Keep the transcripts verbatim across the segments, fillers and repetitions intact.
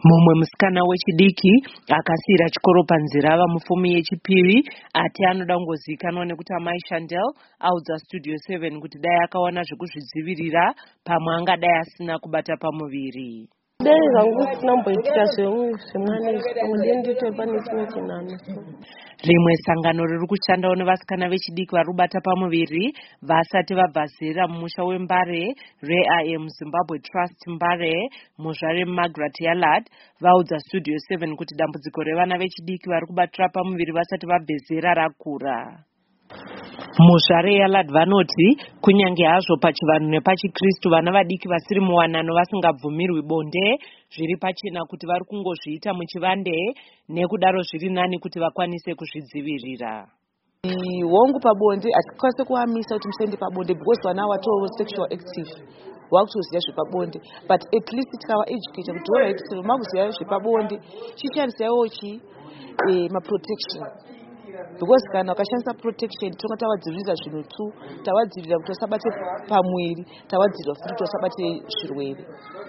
Mumwe musikana wechidiki akasira chikoro panzira vamufumi yechipiri ati anoda kungozivikanwa nekuti amai Shandel audza Studio seven kuti dai akawana zvekuzvidzivirira pamwe angadai asina kubata pamuviri. Dai zvangu sina kumboitika zvemwana izvi pamwe dai ndito pane chimwe chinano. Rimwe sangano riri kushandawo nevasikana vechidiki vari kubata pamuviri vasati vabva zera mumusha weMbare reI am Zimbabwe Trust Mbare muzvare Margaret Yalad vaudza Studio seven kuti dambudziko revana vechidiki vari kubatira pamuviri vasati vabve zera rakura. Muzvare Yalad vanoti kunyange hazvo pachivanhu nepachikristu vana vadiki vasiri muwanano vasingabvumirwi bonde zviri pachena kuti vari kungozviita muchivande nekudaro zviri nani kuti vakwanise kuzvidzivirira. Hongu pabonde hatikwanise kuamisa kuti musaende pabonde because vana watoo sexual active wakutoziva zvepabonde, but at least tikava educate kuti alright makuziva zvepabonde chishandisaiwo chi maprotection, because kana ukashandisa protection tonga tavadzivirira zvinhu tu, tavadzivirira kuti vasabate pamwiri, tavadzivirira futi kuti vasabate zvirwere.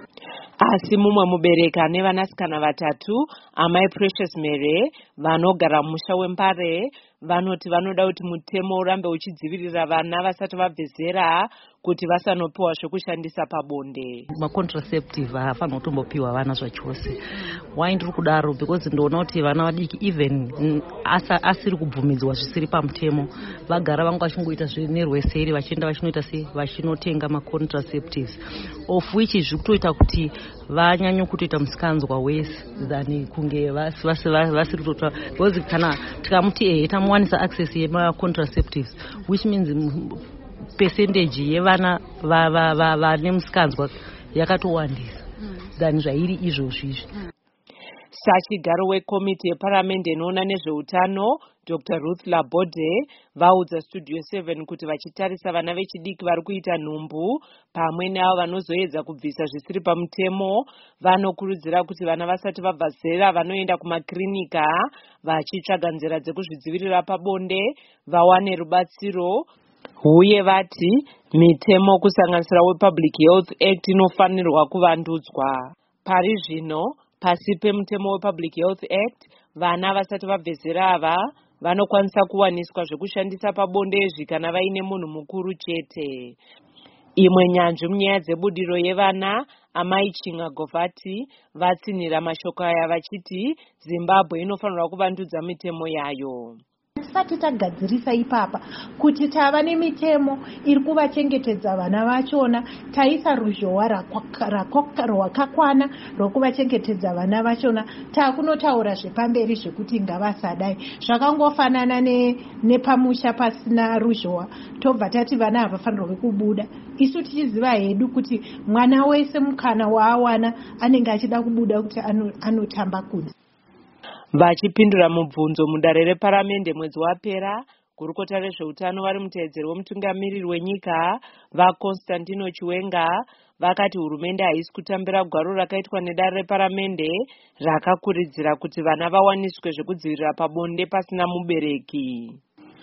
Asi mumwe mubereki ane vanasikana vatatu amai Precious Mary vanogara mumusha weMbare vanoti vanoda kuti mutemo urambe uchidzivirira vana vasati vabve zera kuti vasanopiwa zvekushandisa pabonde. Macontraceptive haafanira kutombopiwa vana zvachose. Why ndiri kudaro? Because ndoona kuti vana vadiki even asiri kubvumidzwa zvisiri pamutemo vagara vanga vachingoita zvenerweseri vachienda vachinoita sei vachinotenga macontraceptives, of which zviri kutoita kuti vanyanye kutoita musikanzwa wese than kunge vasiri kutotora, because kana tikamuti eh tamuwanisa access yemacontraceptives which means percentage yevana vane musikanzwa yakatowandisa than zvairi izvozvizvi. Sachigaro wekomiti yeparamende inoona nezveutano Doctor Ruth Labode vaudza Studio seven kuti vachitarisa vana vechidiki vari kuita nhumbu pamwe neavo vanozoedza kubvisa zvisiri pamutemo vanokurudzira kuti vana vasati vabva zera vanoenda kumakirinika vachitsvaga nzira dzekuzvidzivirira pabonde vawane rubatsiro, uye vati mitemo kusanganisira wePublic Health Act inofanirwa kuvandudzwa. Pari zvino pasi pemutemo wePublic Health Act vana vasati vabve zera ava vanokwanisa kuwaniswa zvekushandisa pabonde izvi kana vaine munhu mukuru chete. Imwe nyanzvi munyaya dzebudiro yevana amai Chinga Govati vatsinhira mashoko aya vachiti Zimbabwe inofanirwa kuvandudza mitemo yayo. Tisati tagadzirisa ipapa kuti tava nemitemo iri kuvachengetedza vana vachona, taisa ruzhowa rwakakwana rwokuvachengetedza vana vachona, takunotaura zvepamberi zvekuti ngavasadai zvakangofanana nepamusha pasina ruzhowa tobva tati vana havafanirwi kubuda, isu tichiziva hedu kuti mwana wese mukana waawana anenge achida kubuda kuti anotamba kunze. Vachipindura mubvunzo mudare reparamende mwedzi wapera, gurukota rezveutano vari muteedzeri wemutungamiriri wenyika vaConstantino Chiwenga vakati hurumende haisi kutambira gwaro rakaitwa nedare reparamende rakakuridzira kuti vana vawaniswe zvekudzivirira pabonde pasina mubereki.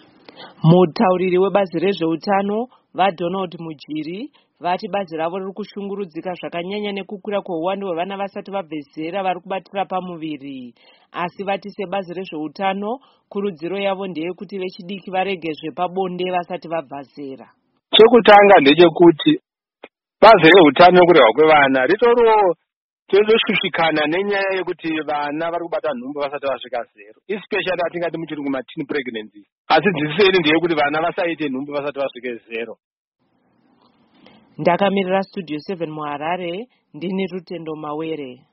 Mutauriri webazi rezveutano vaDonald Mujiri vati bazi ravo riri kushungurudzika zvakanyanya nekukwira kweuwandu hwevana vasati vabve zera vari kubatira pamuviri, asi vati sebazi rezveutano kurudziro yavo ndeyekuti vechidiki varege zvepabonde vasati vabva zera. Chekutanga ndechekuti bazi reutano kurehwa kwevana ritoriwo tozoshushikana nenyaya yekuti vana vari kubata nhumbu vasati vasvika zero, especially atingati muchirungu mateen pregnancy, asi dzisiseni ndeyekuti vana vasaite nhumbu vasati vasvike zero. Ndakamirira Studio seven muHarare ndini Rutendo Mawere.